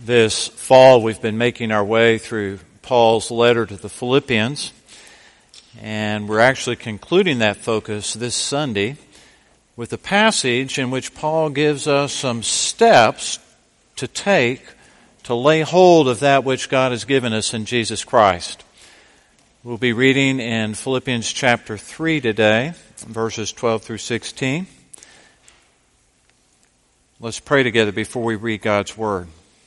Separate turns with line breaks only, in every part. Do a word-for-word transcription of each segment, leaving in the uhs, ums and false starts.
This fall, we've been making our way through Paul's letter to the Philippians, and we're actually concluding that focus this Sunday with a passage in which Paul gives us some steps to take to lay hold of that which God has given us in Jesus Christ. We'll be reading in Philippians chapter three today, verses twelve through sixteen. Let's pray together before we read God's Word.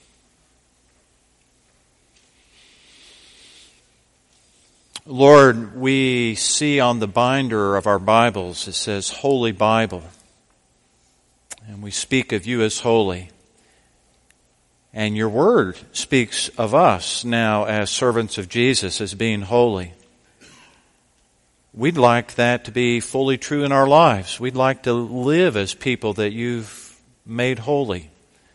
Lord, we see on the binder of our Bibles, it says Holy Bible. And we speak of you as holy. And your Word speaks of us now as servants of Jesus as being holy. We'd like that to be fully true in our lives. We'd like to live as people that you've made holy.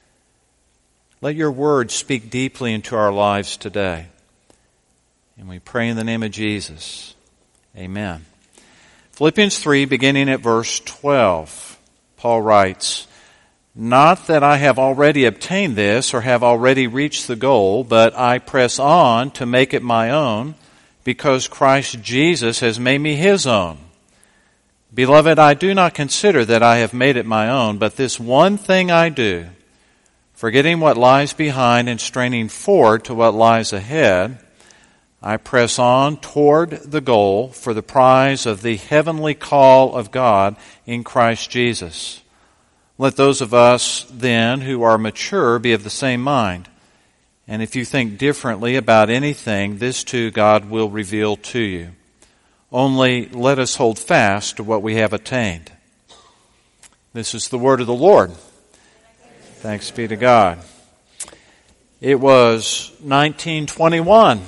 Let your Word speak deeply into our lives today. And we pray in the name of Jesus. Amen. Philippians three, beginning at verse twelve, Paul writes, "Not that I have already obtained this or have already reached the goal, but I press on to make it my own, because Christ Jesus has made me his own. Beloved, I do not consider that I have made it my own, but this one thing I do, forgetting what lies behind and straining forward to what lies ahead, I press on toward the goal for the prize of the heavenly call of God in Christ Jesus. Let those of us then who are mature be of the same mind. And if you think differently about anything, this too God will reveal to you. Only let us hold fast to what we have attained." This is the word of the Lord. Thanks be to God. It was nineteen twenty-one.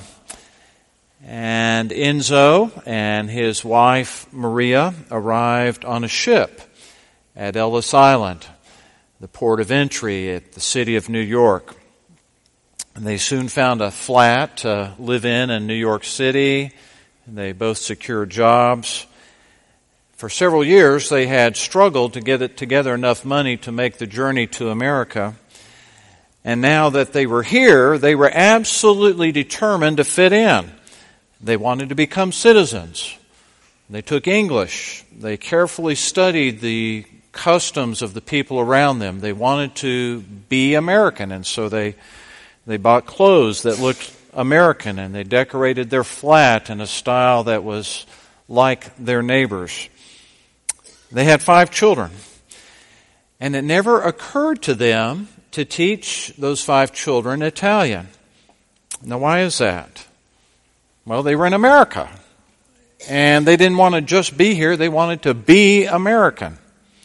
And Enzo and his wife Maria arrived on a ship at Ellis Island, the port of entry at the city of New York. And they soon found a flat to live in in New York City. They both secured jobs. For several years, they had struggled to get it together enough money to make the journey to America. And now that they were here, they were absolutely determined to fit in. They wanted to become citizens. They took English. They carefully studied the customs of the people around them. They wanted to be American, and so they they bought clothes that looked American, and they decorated their flat in a style that was like their neighbors. They had five children, and it never occurred to them to teach those five children Italian. Now, why is that? Well, they were in America, and they didn't want to just be here. They wanted to be American.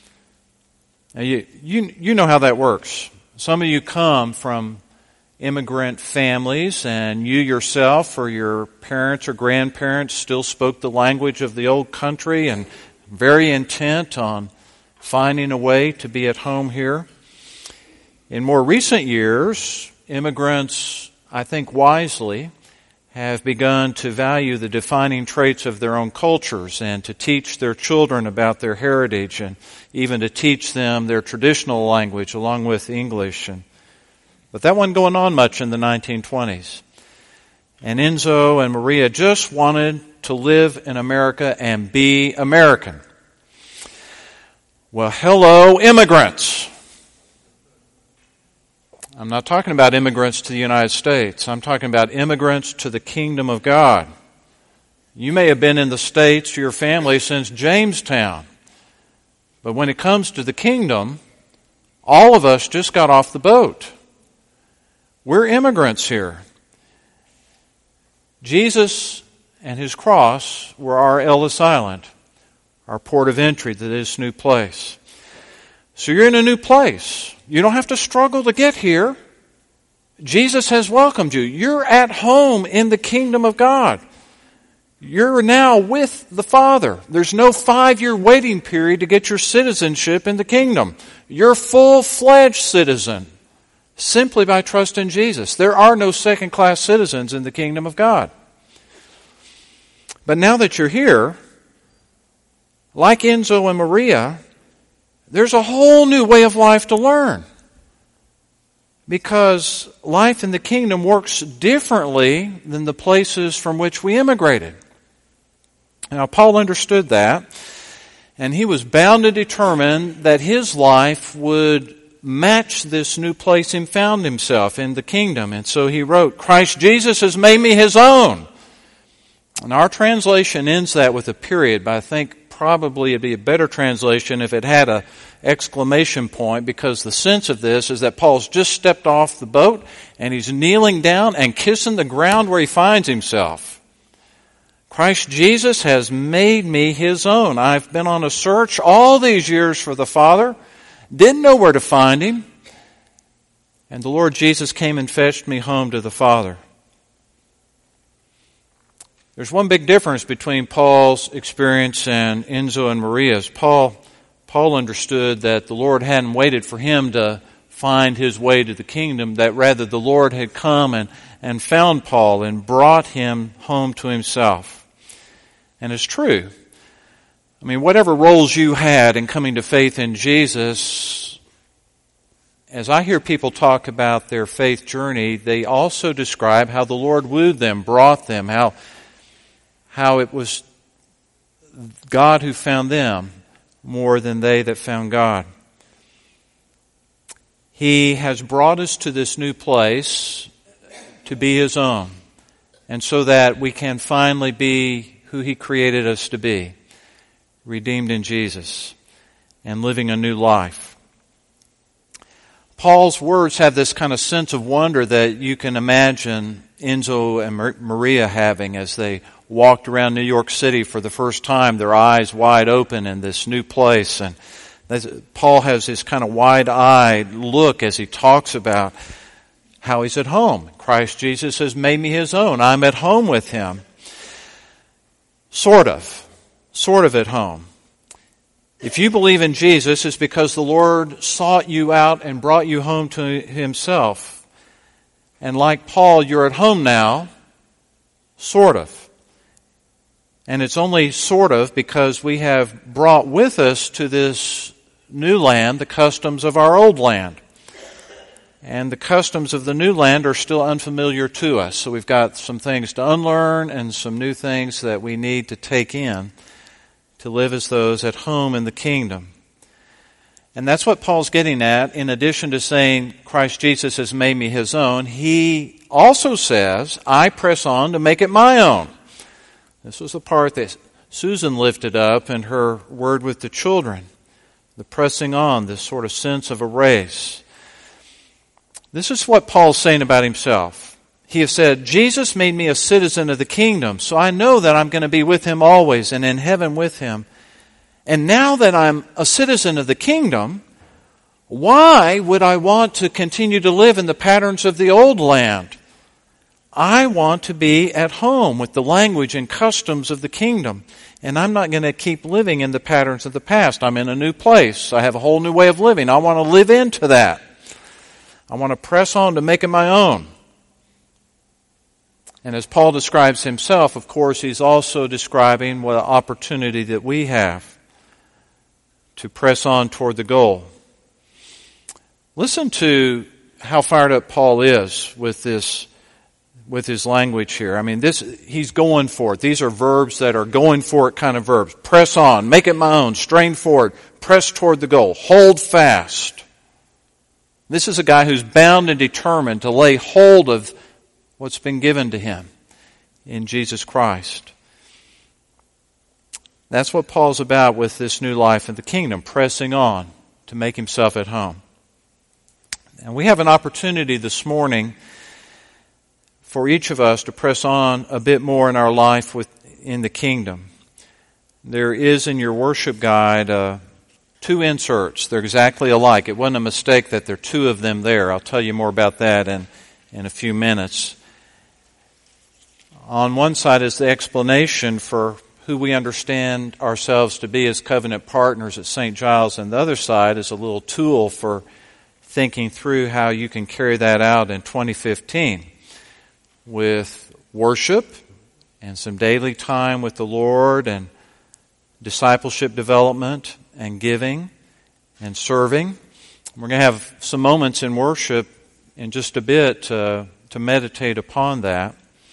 Now, you, you, you know how that works. Some of you come from immigrant families, and you yourself or your parents or grandparents still spoke the language of the old country and very intent on finding a way to be at home here. In more recent years, immigrants, I think wisely, have begun to value the defining traits of their own cultures and to teach their children about their heritage and even to teach them their traditional language along with English. And, but that wasn't going on much in the nineteen twenties. And Enzo and Maria just wanted to live in America and be American. Well, hello, immigrants. I'm not talking about immigrants to the United States. I'm talking about immigrants to the kingdom of God. You may have been in the States, your family, since Jamestown. But when it comes to the kingdom, all of us just got off the boat. We're immigrants here. Jesus and his cross were our Ellis Island, our port of entry to this new place. So you're in a new place. You don't have to struggle to get here. Jesus has welcomed you. You're at home in the kingdom of God. You're now with the Father. There's no five-year waiting period to get your citizenship in the kingdom. You're a full-fledged citizen simply by trusting Jesus. There are no second-class citizens in the kingdom of God. But now that you're here, like Enzo and Maria, there's a whole new way of life to learn. because life in the kingdom works differently than the places from which we immigrated. Now, Paul understood that, and he was bound and determined that his life would match this new place he found himself in the kingdom. And so he wrote, Christ Jesus has made me his own. And our translation ends that with a period, but I think probably it'd be a better translation if it had a exclamation point, because the sense of this is that Paul's just stepped off the boat and he's kneeling down and kissing the ground where he finds himself. Christ Jesus has made me his own. I've been on a search all these years for the Father, didn't know where to find him, and the Lord Jesus came and fetched me home to the Father. There's one big difference between Paul's experience and Enzo and Maria's. Paul, Paul understood that the Lord hadn't waited for him to find his way to the kingdom, that rather the Lord had come and, and found Paul and brought him home to himself. And it's true. I mean, whatever roles you had in coming to faith in Jesus, as I hear people talk about their faith journey, they also describe how the Lord wooed them, brought them, how how it was God who found them more than they that found God. He has brought us to this new place to be his own, and so that we can finally be who he created us to be, redeemed in Jesus and living a new life. Paul's words have this kind of sense of wonder that you can imagine Enzo and Maria having as they walked around New York City for the first time, their eyes wide open in this new place. And Paul has this kind of wide-eyed look as he talks about how he's at home. Christ Jesus has made me his own. I'm at home with him. Sort of. Sort of at home. If you believe in Jesus, it's because the Lord sought you out and brought you home to himself. And like Paul, you're at home now, sort of. And it's only sort of because we have brought with us to this new land the customs of our old land. And the customs of the new land are still unfamiliar to us. So we've got some things to unlearn and some new things that we need to take in to live as those at home in the kingdom. And that's what Paul's getting at. In addition to saying Christ Jesus has made me his own, he also says, I press on to make it my own. This was the part that Susan lifted up in her word with the children. The pressing on, this sort of sense of a race. This is what Paul's saying about himself. He has said, Jesus made me a citizen of the kingdom, so I know that I'm going to be with him always and in heaven with him. And now that I'm a citizen of the kingdom, why would I want to continue to live in the patterns of the old land? I want to be at home with the language and customs of the kingdom. And I'm not going to keep living in the patterns of the past. I'm in a new place. I have a whole new way of living. I want to live into that. I want to press on to make it my own. And as Paul describes himself, of course, he's also describing what an opportunity that we have to press on toward the goal. Listen to how fired up Paul is with this, with his language here. I mean, this, he's going for it. These are verbs that are going for it kind of verbs. Press on, make it my own, strain forward, press toward the goal, hold fast. This is a guy who's bound and determined to lay hold of what's been given to him in Jesus Christ. That's what Paul's about with this new life in the kingdom, pressing on to make himself at home. And we have an opportunity this morning for each of us to press on a bit more in our life within the kingdom. There is in your worship guide uh, two inserts. They're exactly alike. It wasn't a mistake that there are two of them there. I'll tell you more about that in, in a few minutes. On one side is the explanation for who we understand ourselves to be as covenant partners at Saint Giles, and the other side is a little tool for thinking through how you can carry that out in twenty fifteen with worship and some daily time with the Lord and discipleship development and giving and serving. We're going to have some moments in worship in just a bit uh, to meditate upon that.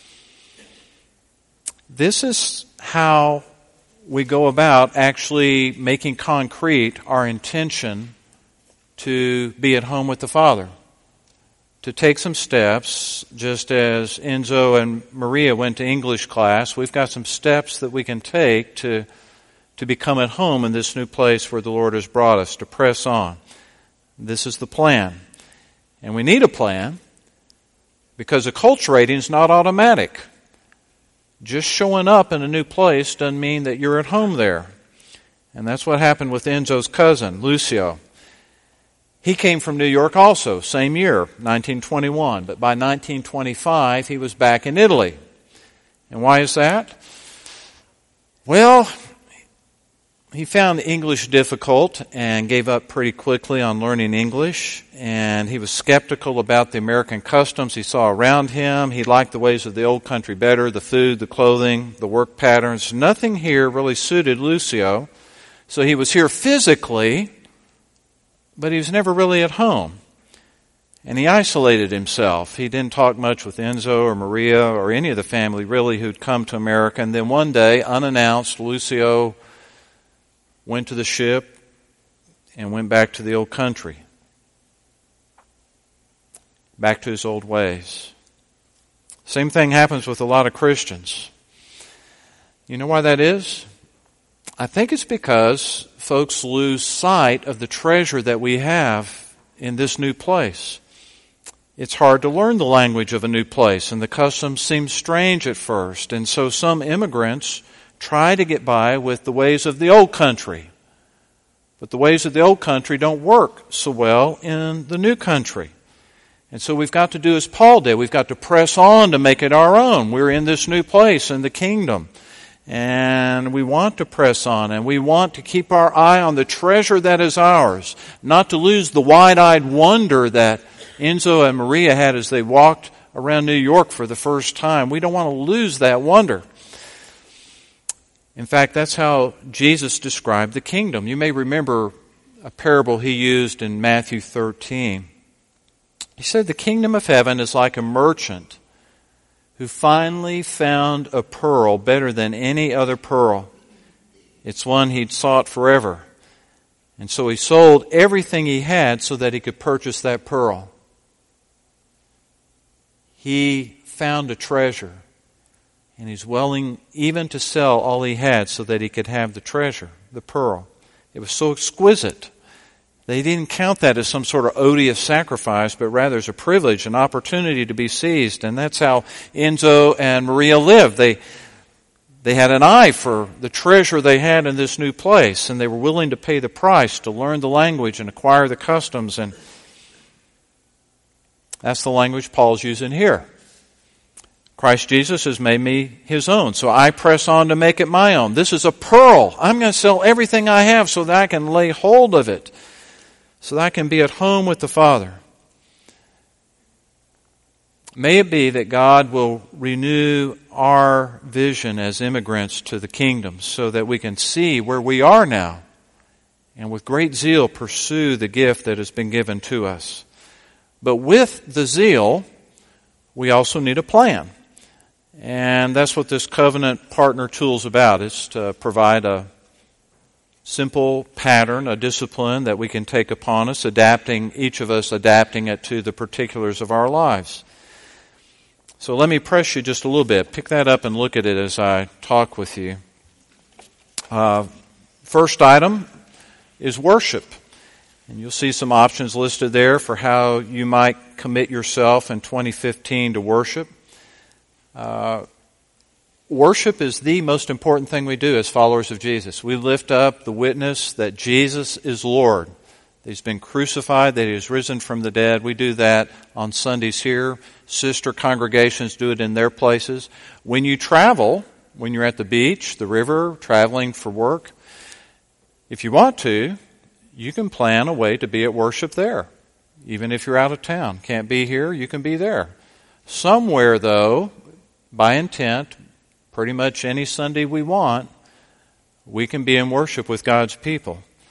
This is how we go about actually making concrete our intention to be at home with the Father. To take some steps, just as Enzo and Maria went to English class, we've got some steps that we can take to, to become at home in this new place where the Lord has brought us, to press on. This is the plan. And we need a plan because acculturating is not automatic. Just showing up in a new place doesn't mean that you're at home there. And that's what happened with Enzo's cousin, Lucio. He came from New York also, same year, nineteen twenty-one. But by nineteen twenty-five, he was back in Italy. And why is that? Well, he found English difficult and gave up pretty quickly on learning English. And he was skeptical about the American customs he saw around him. He liked the ways of the old country better, the food, the clothing, the work patterns. Nothing here really suited Lucio. So he was here physically, but he was never really at home. And he isolated himself. He didn't talk much with Enzo or Maria or any of the family really who'd come to America. And then one day, unannounced, Lucio went to the ship and went back to the old country. Back to his old ways. Same thing happens with a lot of Christians. You know why that is? I think it's because folks lose sight of the treasure that we have in this new place. It's hard to learn the language of a new place, and the customs seem strange at first. And so some immigrants try to get by with the ways of the old country. But the ways of the old country don't work so well in the new country. And so we've got to do as Paul did. We've got to press on to make it our own. We're in this new place in the kingdom. And we want to press on, and we want to keep our eye on the treasure that is ours, not to lose the wide-eyed wonder that Enzo and Maria had as they walked around New York for the first time. We don't want to lose that wonder. In fact, that's how Jesus described the kingdom. You may remember a parable he used in Matthew thirteen. He said, the kingdom of heaven is like a merchant who finally found a pearl better than any other pearl. It's one he'd sought forever. And so he sold everything he had so that he could purchase that pearl. He found a treasure, and he's willing even to sell all he had so that he could have the treasure, the pearl. It was so exquisite. They didn't count that as some sort of odious sacrifice, but rather as a privilege, an opportunity to be seized. And that's how Enzo and Maria lived. They, they had an eye for the treasure they had in this new place, and they were willing to pay the price to learn the language and acquire the customs. And that's the language Paul's using here. Christ Jesus has made me his own, so I press on to make it my own. This is a pearl. I'm going to sell everything I have so that I can lay hold of it, so that I can be at home with the Father. May it be that God will renew our vision as immigrants to the kingdom so that we can see where we are now and with great zeal pursue the gift that has been given to us. But with the zeal, we also need a plan. And that's what this covenant partner tool is about. It's to provide a simple pattern, a discipline that we can take upon us, adapting, each of us adapting it to the particulars of our lives. So let me press you just a little bit. Pick that up and look at it as I talk with you. Uh, first item is worship. And you'll see some options listed there for how you might commit yourself in twenty fifteen to worship. Uh, worship is the most important thing we do as followers of Jesus. We lift up the witness that Jesus is Lord, that He's been crucified, that He has risen from the dead. We do that on Sundays here. Sister congregations do it in their places. When you travel, when you're at the beach, the river, traveling for work, if you want to, you can plan a way to be at worship there. Even if you're out of town, can't be here, you can be there. Somewhere, though, by intent, pretty much any Sunday we want, we can be in worship with God's people.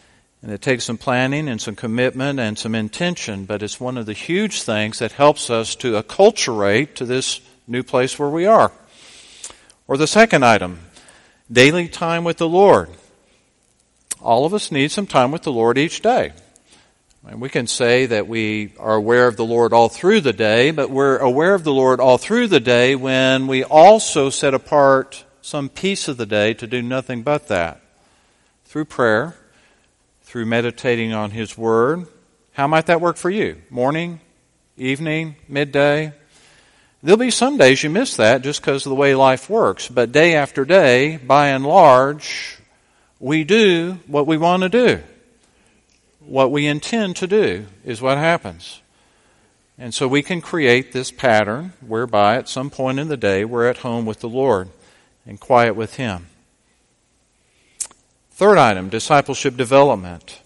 And it takes some planning and some commitment and some intention, but it's one of the huge things that helps us to acculturate to this new place where we are. Or the second item, daily time with the Lord. All of us need some time with the Lord each day. And we can say that we are aware of the Lord all through the day, but we're aware of the Lord all through the day when we also set apart some piece of the day to do nothing but that. Through prayer, through meditating on His Word. How might that work for you? Morning, evening, midday? There'll be some days you miss that just because of the way life works. But day after day, by and large, we do what we want to do. What we intend to do is what happens. And so we can create this pattern whereby at some point in the day we're at home with the Lord and quiet with Him. Third item, discipleship development.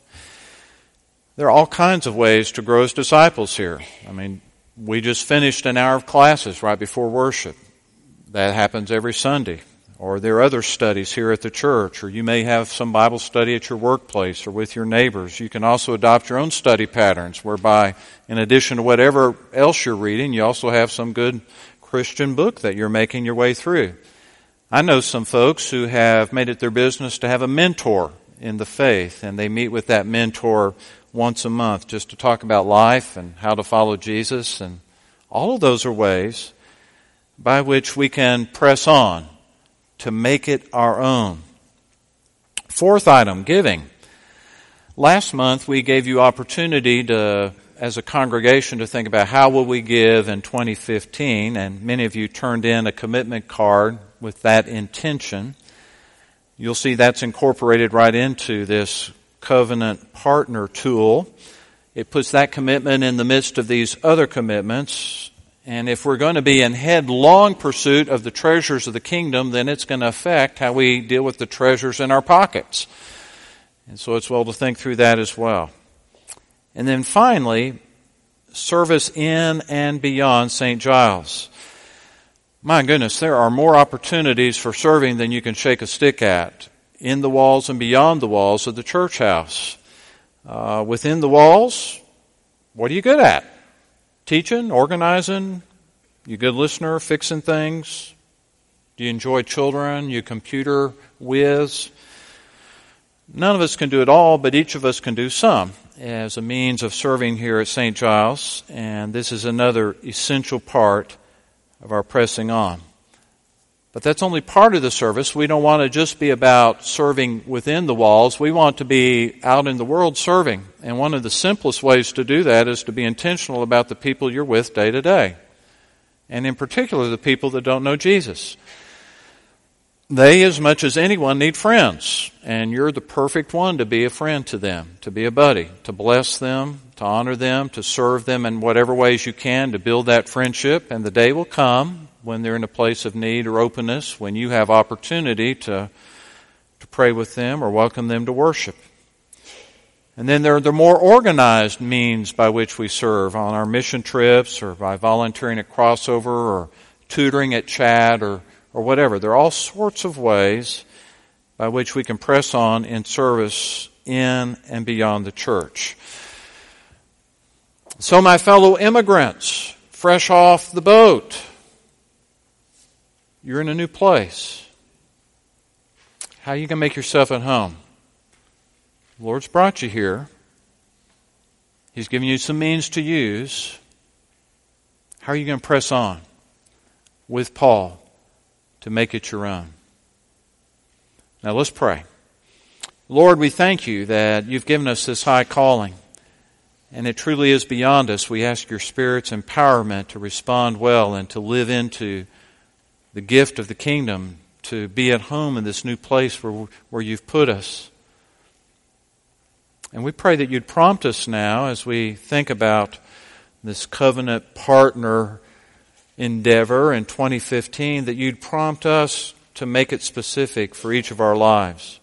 There are all kinds of ways to grow as disciples here. I mean, we just finished an hour of classes right before worship. That happens every Sunday. Or there are other studies here at the church, or you may have some Bible study at your workplace or with your neighbors. You can also adopt your own study patterns, whereby in addition to whatever else you're reading, you also have some good Christian book that you're making your way through. I know some folks who have made it their business to have a mentor in the faith, and they meet with that mentor once a month just to talk about life and how to follow Jesus. And all of those are ways by which we can press on to make it our own. Fourth item, giving. Last month we gave you opportunity to, as a congregation, to think about how will we give in twenty fifteen, and many of you turned in a commitment card with that intention. You'll see that's incorporated right into this covenant partner tool. It puts that commitment in the midst of these other commitments. And if we're going to be in headlong pursuit of the treasures of the kingdom, then it's going to affect how we deal with the treasures in our pockets. And so it's well to think through that as well. And then finally, service in and beyond Saint Giles. My goodness, there are more opportunities for serving than you can shake a stick at in the walls and beyond the walls of the church house. Uh, within the walls, what are you good at? Teaching, organizing, you a good listener, fixing things? Do you enjoy children? You computer whiz? None of us can do it all, but each of us can do some as a means of serving here at Saint Giles, and this is another essential part of our pressing on. But that's only part of the service. We don't want to just be about serving within the walls. We want to be out in the world serving. And one of the simplest ways to do that is to be intentional about the people you're with day to day. And in particular, the people that don't know Jesus. They, as much as anyone, need friends. And you're the perfect one to be a friend to them, to be a buddy, to bless them, to honor them, to serve them in whatever ways you can, to build that friendship. And the day will come when they're in a place of need or openness, when you have opportunity to to pray with them or welcome them to worship. And then there are the more organized means by which we serve on our mission trips or by volunteering at Crossover or tutoring at Chad or, or whatever. There are all sorts of ways by which we can press on in service in and beyond the church. So my fellow immigrants, fresh off the boat, you're in a new place. How are you going to make yourself at home? The Lord's brought you here. He's given you some means to use. How are you going to press on with Paul to make it your own? Now let's pray. Lord, we thank you that you've given us this high calling, and it truly is beyond us. We ask your Spirit's empowerment to respond well and to live into the gift of the kingdom, to be at home in this new place where, where you've put us. And we pray that you'd prompt us now as we think about this covenant partner endeavor in twenty fifteen, that you'd prompt us to make it specific for each of our lives.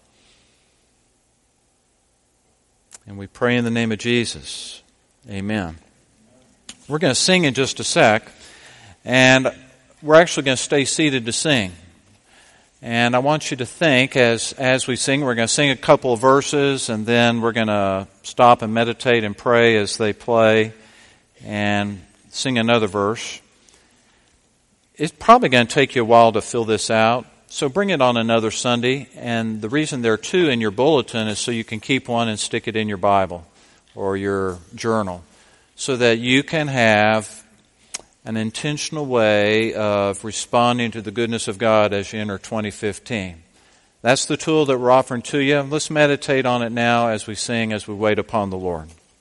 And we pray in the name of Jesus. Amen. We're going to sing in just a sec, and we're actually going to stay seated to sing. And I want you to think as, as we sing, we're going to sing a couple of verses and then we're going to stop and meditate and pray as they play and sing another verse. It's probably going to take you a while to fill this out, so bring it on another Sunday. And the reason there are two in your bulletin is so you can keep one and stick it in your Bible or your journal so that you can have an intentional way of responding to the goodness of God as you enter twenty fifteen. That's the tool that we're offering to you. Let's meditate on it now as we sing, as we wait upon the Lord.